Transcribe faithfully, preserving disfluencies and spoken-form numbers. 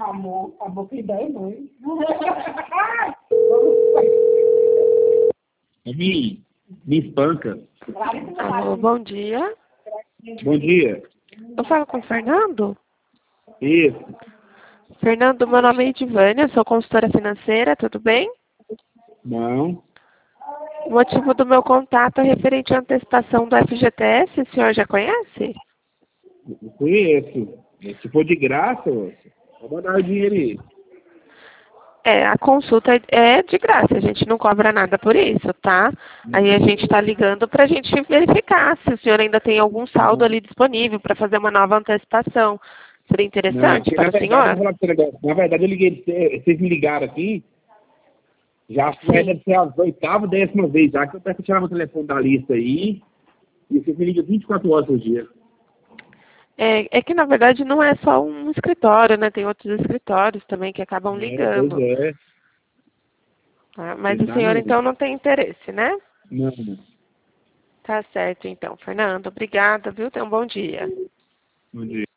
Amor, amor que ideia, mãe. Me, me espanca. Alô, bom dia. Bom dia. Eu falo com o Fernando? Isso. Fernando, meu nome é Edivânia, sou consultora financeira, tudo bem? Não. O motivo do meu contato é referente à antecipação do F G T S, o senhor já conhece? Eu conheço. Se for de graça, vou mandar o dinheiro aí. É, a consulta é de graça, a gente não cobra nada por isso, tá? Aí a gente está ligando para a gente verificar se o senhor ainda tem algum saldo ali disponível para fazer uma nova antecipação. Seria interessante Não, para na o verdade, senhor? eu vou falar pra você um negócio. Na verdade, eu liguei, vocês me ligaram aqui, já foi, deve ser a oitava, décima vez já, que eu peço tirar meu telefone da lista aí, e vocês me ligam vinte e quatro horas por dia. É, é que, na verdade, não é só um escritório, né? Tem outros escritórios também que acabam É, pois ligando. é. Tá? Mas o senhor, Exatamente. então, não tem interesse, né? Não, não. Tá certo, então. Fernando, obrigada, viu? Tenha um bom dia. Bom dia.